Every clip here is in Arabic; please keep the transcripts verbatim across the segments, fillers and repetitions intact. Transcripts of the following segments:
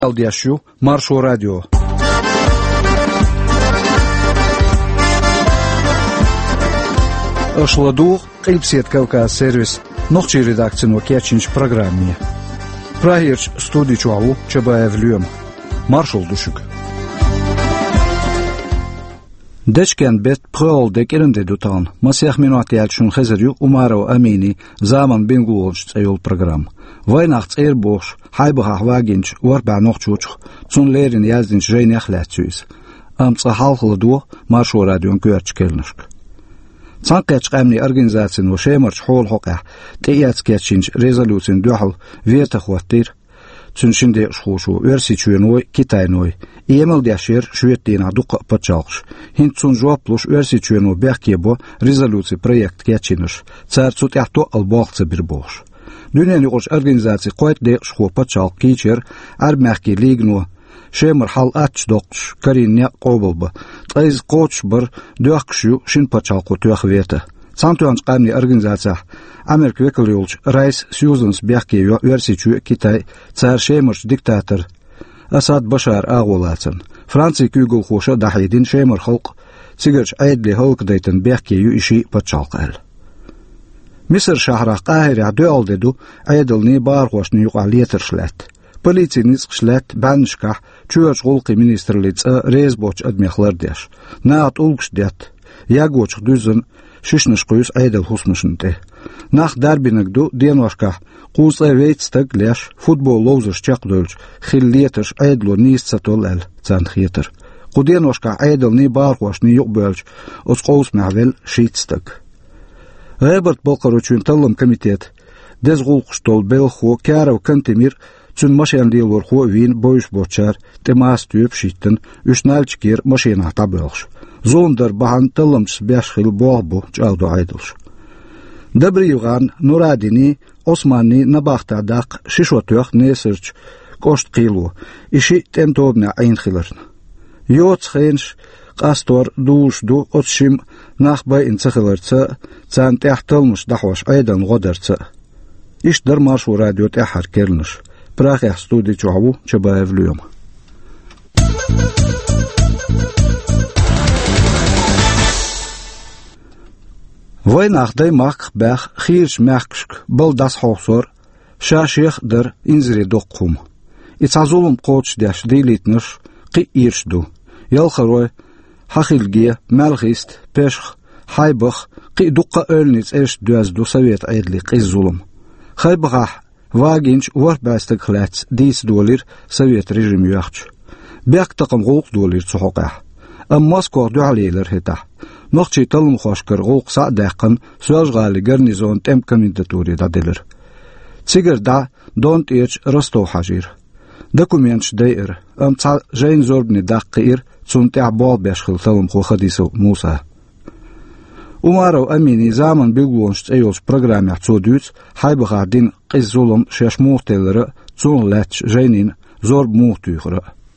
Aldiyashu Marşo Radyo. Ашладу Кыльпсет Кавказ сервис нохчи редакцию кечинч программе. Прагерч студии Чуаву Чабаев Люем. Маршал Душук. Дешкен бет прол декеренде дутан. Масях минуат ялчун хезерю Умаров Амини заман бенгулч цеюл программ. Вайнахт эрбош хайбах вагинч орба нохчуч цун лерин яздинч жейн яхлатсуис. Амца халхладу Маршо Радион кёрчкелнышк. Цанкач قامني организациян وشيمرش حول حقه تياتس كاتشينج резолюциян духал вертахваттир цуншинде шхушу версичуйной китайной иемел дяшер шуеттина дука пачалш хин цун жоплуш версичуйно бяхкебо резолюция проект катчиныш царцут яхто албахца бирбош дюнени ош организация койт де шху пачал кичер армахки лигно شمر حال أتش دقش كرينيا قوبلبا تايز قوتش بر دوخشيو شين باتشالقو توخويته سانتوانش قامني أرغنزاتسا أمريك ويكليولش رئيس سيوزنس بيحكيو ورسيچو كيتاي تسار شمرش ديكتاتر أساد بشار آغولاتن فرانسي كيوغل خوشا دحيدين شمر خلق سيغرش عيدلي هلق ديتن بيحكيو إشي باتشالقال مصر شهر قاهرة دو ألددو عيدلني بارغوشني يقع ليترشلات Полиция низкшлет баншка чуяч голки министрлиц резбоч адмехлардяш наат улгшдят ягоч дүзен шишнеш куйс айдел хусмышынте нах дарбинагду денвашка кус эвейтстаг ляш футбол ловзыш чакдөлч хиллетеш айдло нисцатолал цанхетер куденвашка айдел ни бархваш ни юкбөлч осқоус мавел шитстаг Роберт Болкаручун таллам комитет дезгулкштол белхо карав кантемир Цун машин дилвор хо вин бойш бочар темас тюб шиттен үшналчкер машина табылш. Зондер бахан талымс бяшхил богбу чалду айдылш. Дабриюган Нурадини Османи набахтадак шишотух несерч кошт қилу. Иши тентобна айнхилерн. Йоц хенш қастор душду отшим нахбай инцахилерца цан тяхтылмыш дахваш айдан годерца. Иш дар Маршо Радио тяхар керныш. Прахях студии Чуаву Чабаев Люем. Войнах дай мах бях хирш махкшк был дас хосор шаших дар инзри доккум. Ицазулум коч дяш дилитныш қи иршду. Ялхарой хахилге малхист пешх хайбах қи дукка ölниц эш дуазду совет айдли қи зулум. Хайбах Вагинч ورباستك خلات ديس دولار سويت رجيم يخش بيك تقم غوق دولار صحقه أم ماسكو دو عليلر هتا نقشي تلم خوشكر غوق صادقن سواج غالي غرنيزون تم كمينداتوري دا دلر تيجر دا دونت ايش رستو حجير دوكومنتش داير أم تا جين زوربني دقير تسونتع بال بيشخل تلم خو خديسو موسى Умаров Амини zaman bilgulunç eyolç programı çodüç haybağardin qizulum şeş muhtelleri çun letç jeynin zor muhtuyğra.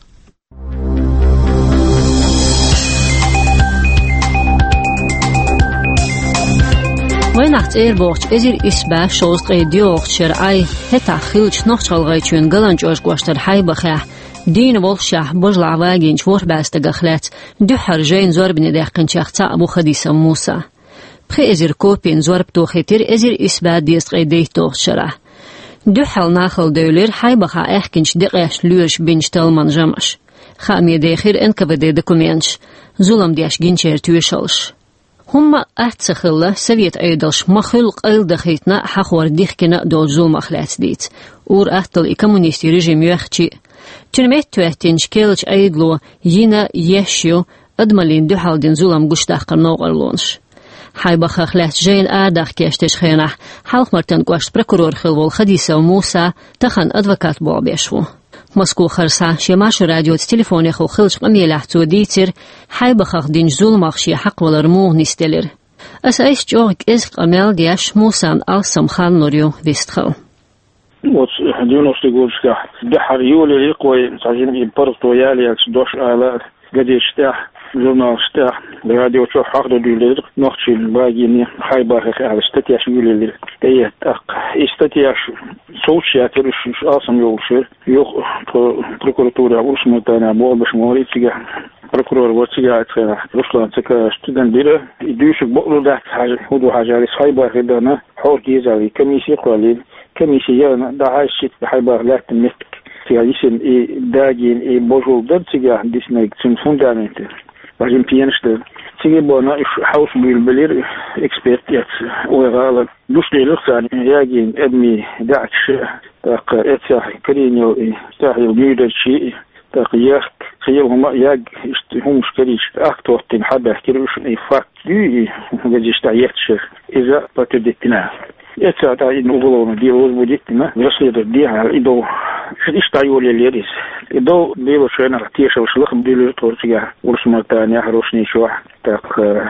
Войнахт эрбоч эзир исба шост qediyoqçer ay heta xilç noqçalğayçun galançoş qoştar haybağah دين والشاه بجلع واجين شور باستغخلات دحر جين زوربني دقن شخصا ابو خديس موسى بخي ازير كوبين زورب تو خيتر ازير اسبا ديس قيدي تو شرا دحل ناخل دولر حيبخا احكنش دقيش لوش بنش تلمن جمش خامي داخر انكبدي دكومنتش زولم ديش جينشير تويشلش هما اتسخله سويت ايدلش مخلق ايل دخيتنا حخور ديخكنا دول زول مخلات ديت اور اتل كومونيستي ريجيم يخشي تنمت توهتنش كيلش ايدلو ينا يشيو ادمالين دحالدين زولم قشتاق نوغرلونش حيبخ خلات جين آداخ كيشتش خينح حلق مرتن قوشت بركورور خلوال خديسة وموسى تخن ادفكات بوابيشو مسكو خرسا شماش راديو تليفوني خو خلش قميلح تو ديتر حيبخ دين زولمخ شي حق والرموه نستلر اس ايش جوغك ازق قميل دياش موسى السم خال نوريو ويستخل Вот девяностые годы, да, Харьюли, Ликой, один импорт, Уяли, Дож, Ала, Гадештях, журналистер радио чё хагда дилер нохчин багини хайбах хагда статья швилер теет ак и статья соучья териш асам ёлшер ёх прокуратура уршматана болбаш моритига прокурор вотига ацера руслан цека студент бире и дюшек боклуда худу хажари хайбах дана хор гизали комиссия قليل комиссия дашит хайбах латн мистик тиалисен и дагин и божул датига диснег цун фундамент важим пьянште тиге бона хаус билбелер эксперт яц ойгала душлелер сан ягин эдми дакш так этя кринил и тахил нюдерчи так яхт خيالهم ياج هم مشكليش أكتر تنحب أحكيلوش أي فاكت دي وجدش تعيش إذا بتدتنا يتساعد إنه غلونا دي روز بدتنا رصيد دي على إدو إيش تعيول اللي ريس إدو بيلو شوينا تيشة وشلخ بديلو تورتيا ورسمتانيا هروشني شوح تاق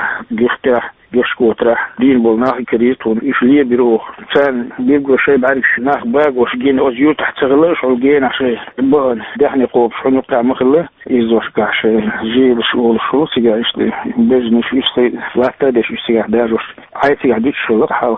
جفتح جشكوترح دين بولناخ كريتون إيش ليه بيروح كان بيبقى شيء بعرف شناخ باق وش جين أزيو تحت سغلاش أو جين عشان بان دحني قوب شنو بتاع مخله يزوش كاش جيل شغل شو سيجا إيش بيزنس إيش سي لا تدش إيش سيجا داجوش عايتي عديت شغل حال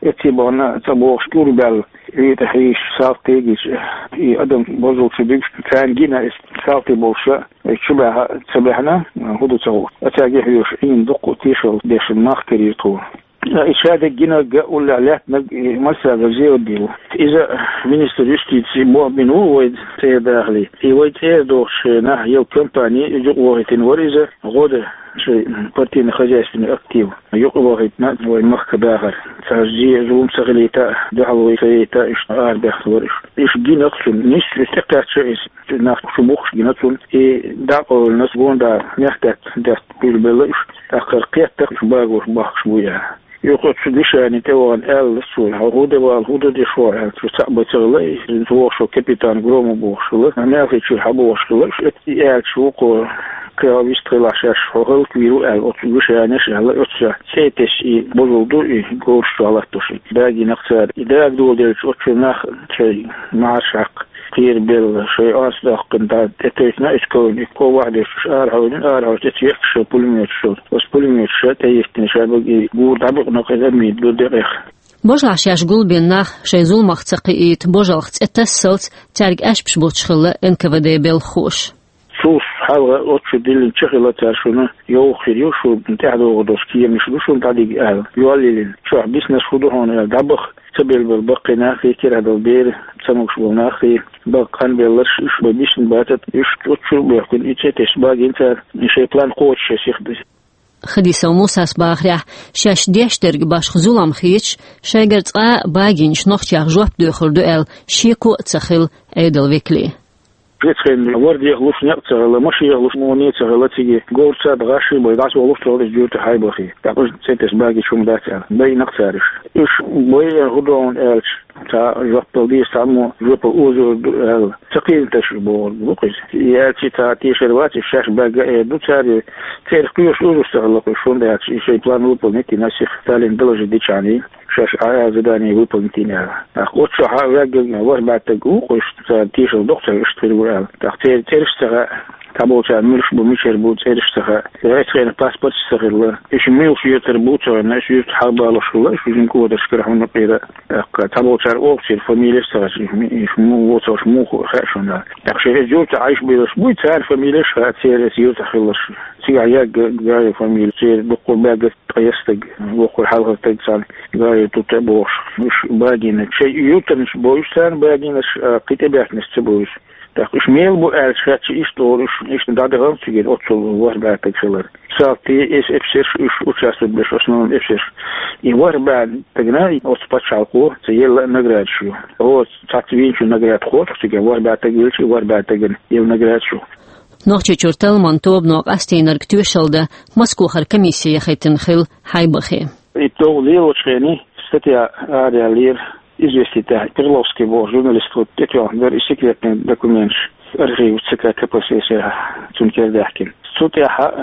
اتبعنا تبوش كور بال يتحيش سالتيجيش أدم بزوج شبيش كان جينا سالتي بوشة شبه سبحنا هدو تقول أتاجي حيوش إن دقو تيشل ديش الناخ كريتو إشادة جينا قول عليه مسا غزيو ديو إذا منستر يستيتسي بو بنو ويد تيداغلي ويد تيدوش ناه يو كمباني يجو وغيتين وريزة غودة شيء بارتين خجاستني أكتيو يقو وغيتنا ويمخ باغر تهجي زوم سغليتا دعوة سيتا إش آربخ ورش إش جينا أقسم نيش استقاط شيء ناخ شموخش جينا تون إي دعوة الناس بون دا نحتاج دا بالبلا إش تأخر قيادتك باغوش باخش بويا يقول شديش يعني توان ال سوي هودا والهودا دي شو يعني تصعب تغلي زوج شو كابتن غروم بوشله انا في شو حبوشله ال شو كو كاويست خلاص شغل كبير ال وتشوش يعني شغله اتش سيتش بوزودو يقول شو على توشي باقي نختار اذا دول دي شو ناخ شيء مع شق كثير بالشيء أصدق كنت تتويتنا إسكون إكو واحد شهر حوالين آر حوالين تتيقش بولميت شو بس بولميت شو تيفتني شابقي قول دابق نقيد ميد دو دقيق بوجع شاش قول بيننا شي زول مختقيت بوجع خت اتصلت تارك اش بش بوتشخله انكفدي بالخوش سوس حاول أتش دل تشغل ترشونه يو خير شو بنتعدو غدوسكية مش دوشو نتعدي قال يوالي شو بيسنس خدو هون دابق سبيل بالبقي ناخي كير هذا البير سموش بالناخي بقان بيلرش إيش ببيش نباتت إيش توتشو بيكون إيش تشباق إنت إيش بلان قوتش سيخدي خديسة وموسى صباحريح شاش ديشترق باش خزولام خيتش شاقرت آ باقينش نوختياغ جواب دوخر دوال شيكو تسخل ايدل ويكلي Ветхен ворди глуш некцерла, маши глуш монецерла тиги, горца дгаши бойдас волуш толис дюрт хайбахи. Також центес баги чум датер. Бей накцериш. Иш бой гудон элч та жоппелди само жоппел узу эл. Цакил таш бор букис. Я та тишервати шаш бага эду цари. Цер кюш узу стерла шунда ишей план выполнить насих талин доложи дичани. شاش على زداني ويبنتينا أخوت شو حاجة وربع تجو قش تيش الدكتور يشتري ولا تختار تيرشتغل تابو تاع ملش بمشير بو تيرشتغل يسخن باسبورت تستغل إيش ميوش يتربوت الناس يتحب على شغل إيش ينكو تشكره من قيرة تابو تاع أوكسير فاميلي تستغل إيش مو وتوش مو خاشنا تخشى جو تعيش بيرش بو تاع فاميلي شها تير سيو تخلص سيعيا جاي فاميلي تير بقول باقي قيستك بقول حلقة تجسال جاي تتبوش مش باقينا شيء يوتنش بويستان باقينش قتبات نستبوش تاخش ميل بو أرشات إيش تورش إيش ندادهم تيجي أتصل واربعة تكسلر سالتي إس إفسير إيش أتصل بس أصلا إفسير يوار بعد تجناي أصبح شالقو تيجي نقرأ شو هو تعتبين شو نقرأ خود تيجي واربعة تجيل شو واربعة تجن يو نقرأ شو نوچه چورتل منطوب نوق استینر کتوشلده مسکوخر کمیسیه خیتن خیل حیبخی إتو ليلو تشيني статья Ария Лир, известный Крыловский был журналист, вот это он, секретный документ, архив ЦК КПСС Цункердахкин. Статья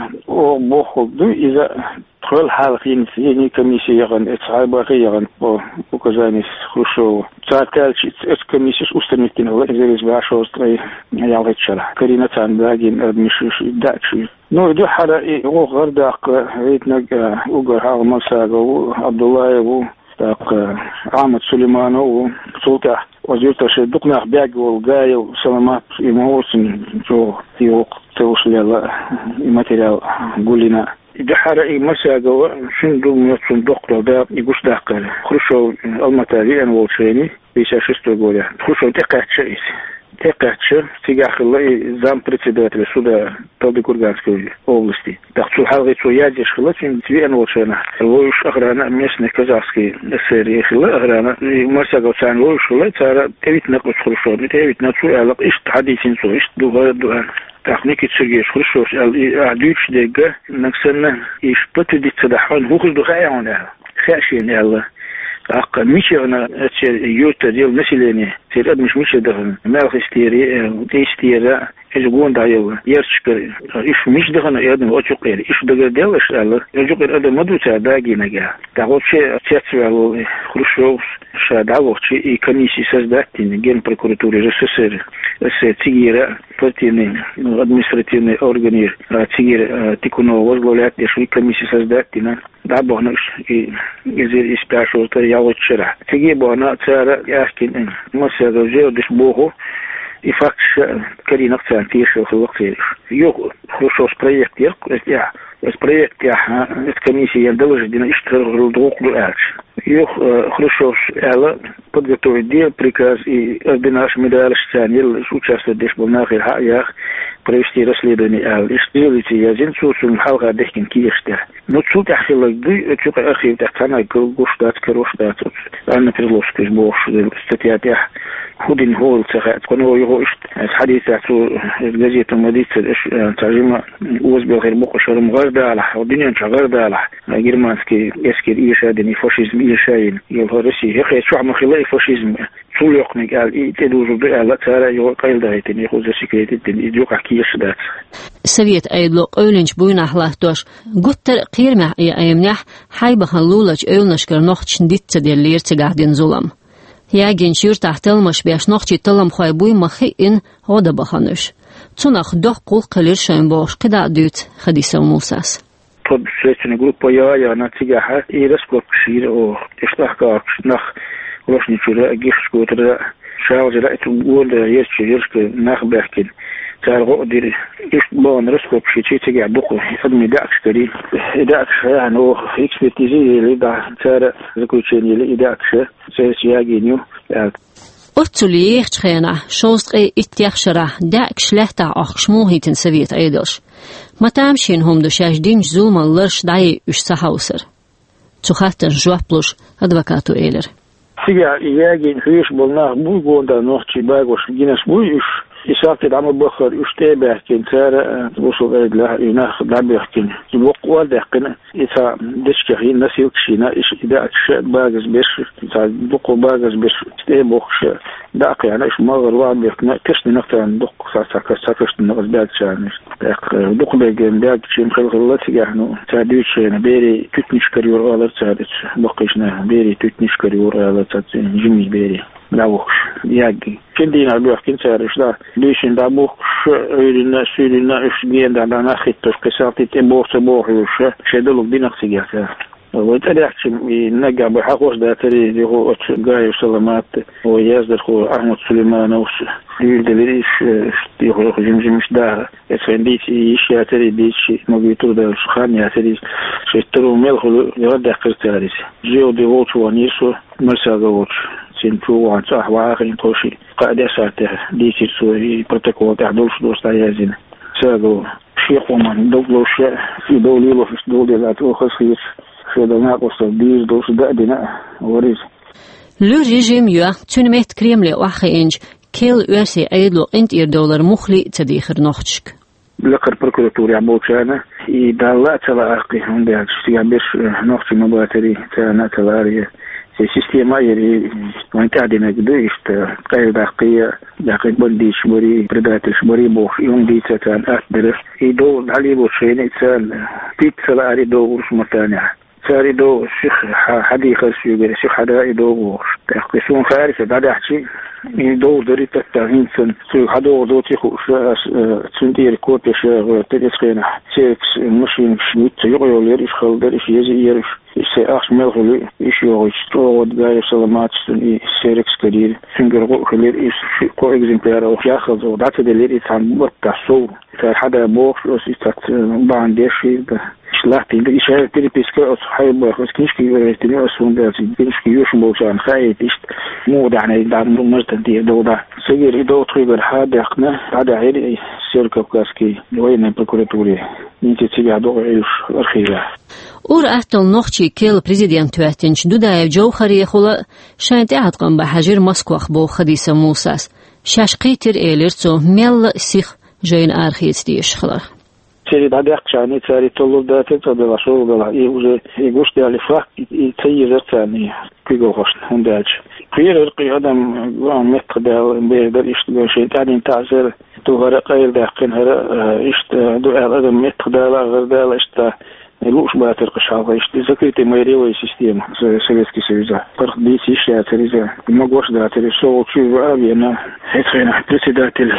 о Бохолду из-за خل حالقين يعني كميسية يغن اتعابي يغن وكذاني خرشوا تعالش كميسية أستمتين الله إذا يزبع شو استري يالغت شرح كرينة عن باقين مش داكش Ну, иду хара и о гардак видно угар Алмасагов, Абдуллаеву, так Ахмад Сулейманову, Султа, возьмется дукнах бягал, гаил, Саламат и Маусин, что его тушляла и материал Гулина. Иду хара и Масагова, шин думаю, что доктор да и гуштакар. Хрущев Алматави, он волшебник, пятьдесят шестого года. Хрущев текачись. Текача, Тигахилла и зампредседателя суда Талды-Курганской области. Так что халгицу ядишь хилачин твен волшена. Лоюш охрана местных казахских серии хила охрана. И Масагов цан лоюш хила цара тевит накус Хрущев. Тевит нацу алак ишт хадисин цу ишт дуга дуан. Так некий Сергей Хрущев адюч дега наксена ишт потудится дахван хухуш духаяуна. Хашин ялла. Ах, мичевна, это юта дел населения. Серед миш мичевна, мелхистери, тестера, эжгон даева, ярчкер. Иш мичдахана ядем очукер. Иш догадалаш, алла, очукер это мадуца дагинага. Так вот все цецвал Хрущев шадавовчи и комиссии создательной Генпрокуратуры РСФСР. С Тигира, партийный административный орган Тигир Тикунова возглавляет и комиссии создательной. Да, бонус и из спрашивал, что я вот вчера. Тиги бона цара яскин, мы все уже деш Богу. И факт, что Каринов центр еще хлопцев. Йог Хрущев проект, я, я проект, я, эта комиссия должна что друг друга. Йог Хрущев, я подготовить дел, приказ и наш медаль станил участвовать деш был нахер хаях провести расследование, а сделать я зенцусум халга дехкин киеште. Ну тут я хотел бы, это архив тахтана гуштат кроштат. Анна Приловская бог статья я худин гол цеха, коно его حديث عن الجزيرة المدينة ترجمة وزبل غير مقشر مغردا على ودنيا شغردا على جرمانسكي يسكر إيشادني فاشيزم إيشاين يلهرسي هيك شو عم خلاه فاشيزم شو يقنق قال يتدوز بقى ترى يقال ده يتني خوز سكريت يتني يجوك كيش ده سويت أيدلو أولنج بوين أحلاهتوش قتر قيرمع يا أيمنح حيبه اللولج أولنشكر نختش نديت ديال لير تقعدين ظلم يا جنشير تحت المش بيش نختش تلم خايبوي مخي إن هذا بخانش تناخ دق قل قليل شين باش قدع دوت خديسة وموساس طب سيتني جروب يا يا نتيجة إيه رسكو كشير أو إشتاق نخ روشني شراء جيش كوتر شاو جرأت وول يرش يرش نخ بحكين تعرفوا ديري إيش بان رسكو بشي شيء تجع بقو خدمة داكش كري داكش يعني هو إكسبرتيزي اللي دا تعرف ذكوتشين اللي داكش سيسياجي نيو أتولي يخشينا شوست أي اتيخشرة داكش لهتا أخش موهيتن سويت أيدوش ما تامشين هم دوشاش دين زوم اللرش داي إش سحاوسر تخاتن جوابلوش أدوكاتو إيلر سيجا ياجي فيش بلناه بوي قوندا نوختي باقوش جيناس بوي إش إساقط عم بخر يشتبه كن سارة وصل إلى له يناخ دعبه كن الوقت واضح كن إذا دشكه الناس يكشينا إيش إذا أكش باجز بس إذا دق باجز بس تبوخش دق يعني إيش مغر واضح كن كشني نقطة دق ساعة كسر كشني نقص بعد شان دق دق بيجن بعد شيء خلق الله تجاهنا تعديش بيري تتنش كريور على تعديش دقيشنا بيري تتنش كريور على تعديش جميل بيري لوخش ياجي كندينا بيح كنسارش لا ليش ندابوخش إلنا سيلنا إيش جين دانا نخيتش كسرتي تبوخ تبوخ يوش شدلو بدينا خسيجاتا وتريحش نجا بحقوش ده تري اللي هو جاي سلامات ويازدر هو أحمد سليمان وش يلدليش يهو جمجم مش ده يسنديش يشيا تري ديش مبيتو ده سخانيا تري شترو ملخلو يرد قرتاريس جيو دي ووتش وانيسو مرساغا ووتش سنتو وانصح واخين توشي قاعدة ساته ديش سوي بروتوكول تعدلش دوستا يازين ساغو شيخ ومن دوغلوش في دولي وفي دولي لا توخصيش لو ريجيم يو تونميت كريملي واخي انج كيل يرسي ايدلو انت ير دولار مخلي تديخر نوختشك لقر بروكوراتوري عبوتشانا إذا لا تلاقي عندها تشتيا بيش نوختي مباتري تانا تلاري سي سيستيما يري وانت عدنا قدو اشتا قيل داقية داقي بنديش بري بريداتش بري بوخ يوم دي تتان أكدر إيدو دالي بوشيني تان بيت سلاري دو ورش متانع ساري دو الشيخ حديقة السيوغري الشيخ حدائي دو بوش تقسون خارسة بعد أحكي دو دريت التعين سن سيو حدو دو تيخو تسندير كوتش تدسخينا سيكس مشين شميت يغيو ليريش خلدريش يزي يريش سيأخش ملغلي إيش يغيش طوغد غاية سلامات سن سيركس كدير سنجر غو خلير إيش كو إكزمبلار أو ياخذ ودعت دليري تان بطاسو فحدا بوش أو سيستات بانديشي شلحتي دي شهر تري بيسكا صحيب بس كنيشكي يرتني أسون داسي كنيشكي يوش موشان خايت إيش مو دعني دعم مرتن دي دودا سير إدو تخيبر هذا قنا هذا عيري سيركا كاسكي وين بروكوراتوري نيجي تبي عدو عيش أرخيبه اور احتل نوخچی کل پرزیدنت تواتنش دودای جوخری خلا شاید اعتقام به حجر مسکوخ بو خدیس موساس شش قیتر ایلرتو مل سیخ جین ارخیت دیش خلا سيري بعد يحكي ساري طلب ده تبدأ شغل بلا يوجد يقولش ده اللي فاق يتيجر ثاني كيجو خشن هنداج كير رقي آدم قام متقدر بيقدر يشتغل شيء تاني تعزل توهر قيل ده قن هر يشت دو آدم متقدر غير ده يشت لوش باتر قشعة يشت ذكرت ميريوي سيستم سويسكي سويزا فرق دي سيشة تريزا ما قوش ده تري شو شو أبي أنا هتخينا بريسيدات ال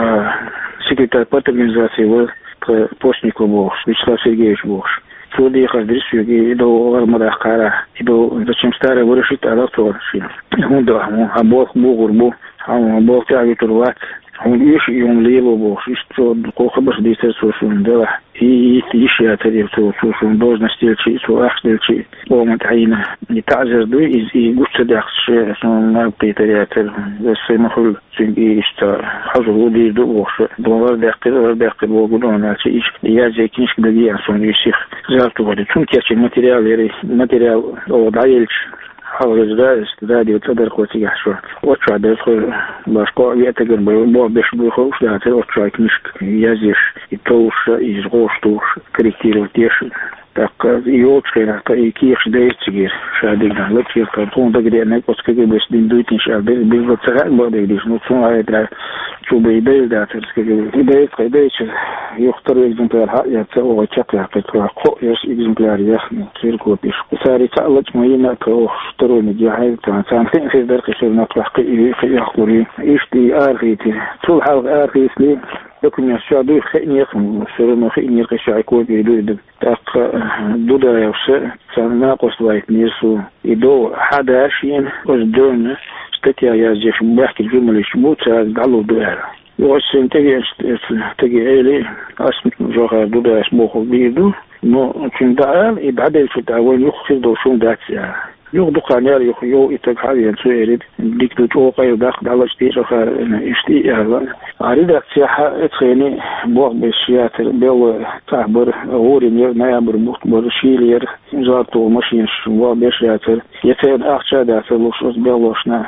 секретарь по организации постнику Бог, Вячеслав Сергеевич Бог. Суди хаздрису и до Армадахара, и до зачем старое вырашить, а завтра вырашить. Он да, а Бог Бог Бог, а Бог тягивает урвать. Он ищет, и он лево Бог, и что колко бы действует сушун дела. И ищет отель сушун должности, что ахстельчи, помнит айна. И тазер дуй, и густо дахше, на питариатер, сэмахул, и что хажу луди ду Бог, довар дахтер, довар дахтер Богу дона, и я за книжки дагия, сон ищих завтра воды. Чункерчи материал, материал, о даельч. حاول إزاي استدادي وتقدر خوتي يحشر وتشع دخل باشقاء يأتجر بيوم بيش بيخوش ده هتل وتشع كنيشك يزيش يتوش يزغوش توش كريكتير وتيش تاق يوتش كنا كيخش ده تجير شادينا لكير كارتون ده قدي أنك بس كذا بس دين دويتين شعب بيز بتسرع بعد يديش نتصون على ترى شو بيدل ده ترى كذا يدل كذا يختار إكزمبلار حق يتسوى ويشكل حقيقة قو يس إكزمبلار يخن كير كوبيش ساري تعلق مهينة كأو ترون جاهل تانسان في في درك شو نطلع قي في أخباري إيش دي آرغيتي طول حلق آرغيت لي لكن الشعب خيني يخم سرنا خيني يقشع يكون يدود تق دودا يوسع سناقص وايت نيسو يدو حدا أشين وزدون استتيا يازيش بحكي الجمل شبوت على دولا يوسع تجي تجي إلي اسم جوها دودا اسمه بيدو نو كندال يبعد في التعاون يخفض وشون داتسيا يغدو قانيار يخيو إتقحال ينسو يريد ديك دو توقع يداخل على اشتيش وخار اشتيء هذا عريدة سياحة اتخيني بوغ بسياتر بيو تعبر غوري نير نيابر بوغ شيلير زارتو ماشينش بوغ بسياتر يتين اخشا داتر لوشوز بيلوشنا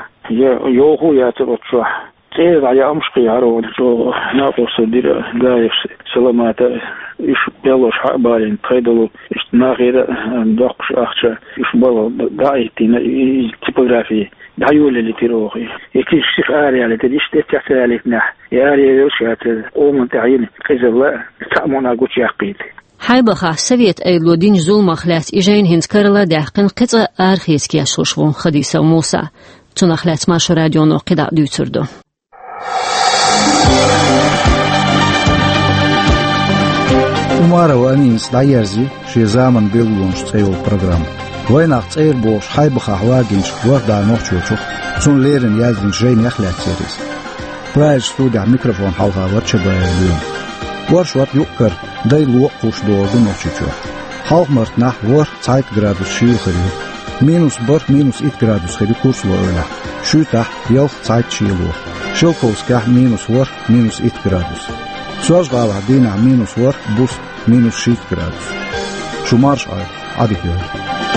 يوغو ياتر وتشوح تير على أمشقي عرو جو ناقص دير قايش سلامات إيش بيلوش حقبالين قيدلو إيش ناغير دقش أخشى إيش بالو دايتين تيبوغرافي دايول اللي تروحي يكيش شيخ آري على تديش تتحت عليك نح يا آري يوشي هاتل أومن تعيين قيز الله تأمونا قوش يقيد حيبخا سويت أيلودين زول مخلات إجين هند كارلا داقن قطع آرخيز كياشوشون خديسة وموسى تنخلات ماشو راديو نوقدا دوتردو Умара وأمين سدايرزي شي زامن بيلونش تسيول программ. ويناق تسير بوش حيبخا حواجنش وردا نوخشوشوخ تون ليرن يازن جين يخلات سيريس. برايج ستوديا ميكروفون حوها واتشبا اليوم. ورش وات يؤكر داي لوقوش دورد نوخشوشوخ. حوق مرتناح ور تايت جرادوس شيو خريو. مينوس بر مينوس إيت جرادوس خريو كورس وأولا. شو تح يلخ تايت شيلوخ. شوكوس كح مينوس ور مينوس إيت جرادوس. سواج غالع دينا مينوس ور بوس مينوس شيت جرادوس. شو مارش عاد عادي كده.